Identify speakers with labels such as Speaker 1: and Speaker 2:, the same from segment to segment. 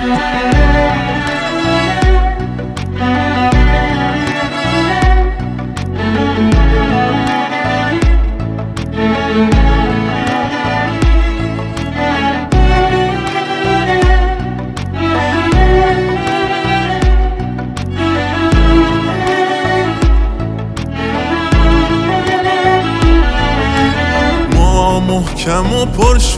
Speaker 1: محکم و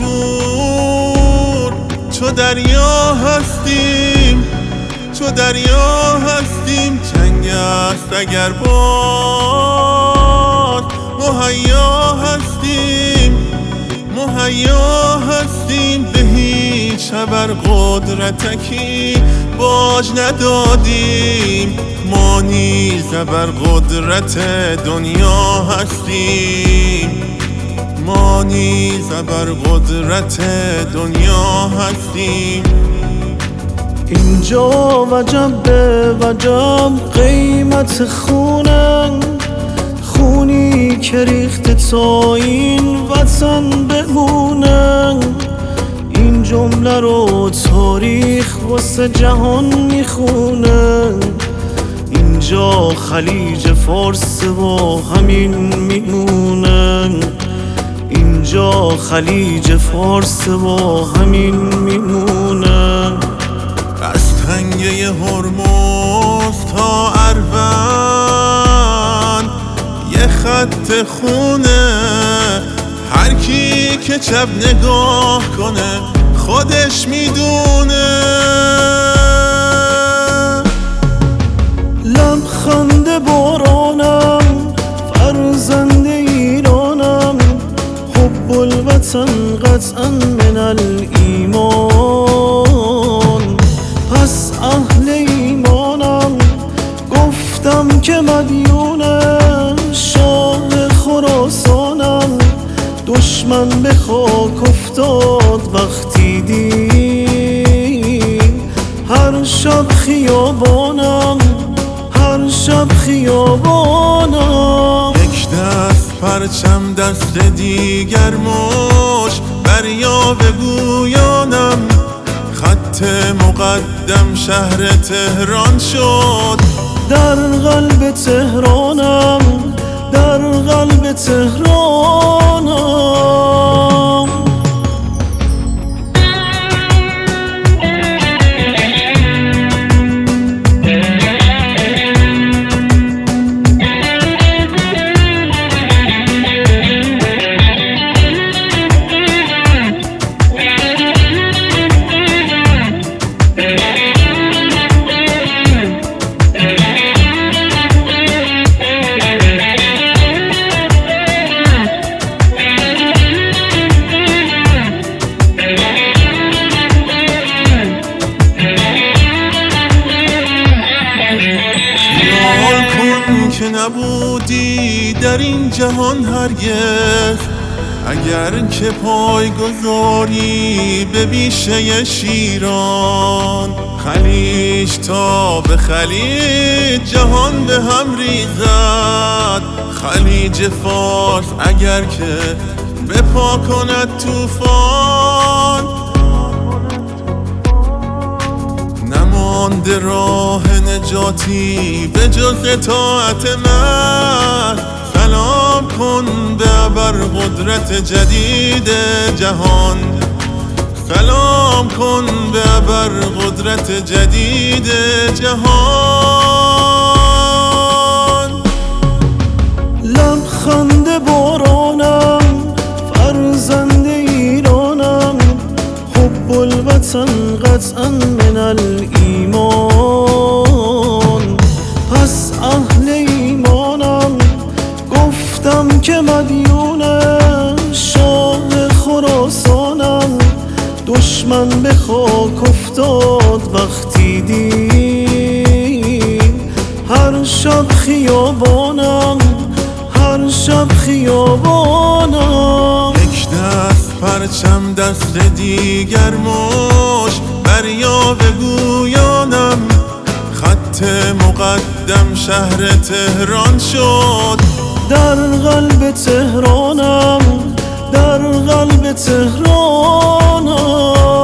Speaker 1: پرشور چو دریا هستیم، چو دریا هستیم. جنگ است اگر باد مهیا هستیم، مهیا هستیم. به هیچ ابر قدرتکی باج ندادیم، ما نیز ابر قدرت دنیا هستیم، ما نیز ابر قدرت دنیا هستیم.
Speaker 2: اینجا وجب به وجب قیمت خونن، خونی که ریخته تا این وطن بمونن. این جمله رو تاریخ واسه جهان میخونن. اینجا خلیج فارس با همین میمونن، اینجا خلیج فارس با همین میمونن.
Speaker 1: از تنگه هرمز تا اروند یه خط خونه، هر کی که چپ نگاه کنه خودش میدونه.
Speaker 2: لبخند بارانم فرزند ایرانم، حب الوطن قطعا من الایمان. پس اهل ایمانم، گفتم که مدیون شاه خراسانم. دشمن به خاک افتاد وقتی دید هر شب خیابانم، هر شب خیابانم.
Speaker 1: یک دست پرچم دست دیگر مش بریا بگویانم، خط مقدم شهر تهران شد.
Speaker 2: در قلب تهرانم، در قلب تهرانم.
Speaker 1: که نبودی در این جهان هرگز، اگر که پای گذاری به بیشه شیران. خلیج تا به خلیج جهان به هم ریزد، خلیج فارس اگر که بپا کند طوفان. نمانده راه نجاتی به جز اطاعت من. سلام کن به ابر قدرت جدید جهان، سلام کن به ابر قدرت جدید جهان.
Speaker 2: لبخند بارانم فرزند ایرانم، حب الوطن قطعا من الایمان. پس اهل ایمانم، گفتم که مدیون شاه خراسانم. دشمن به خاک افتاد وقتی دید هر شب خیابانم، هر شب خیابانم.
Speaker 1: یک دست پرچم دست دیگر مش بریا بگویانم، خط مقدم شهر تهران شد.
Speaker 2: در قلب تهرانم، در قلب تهرانم.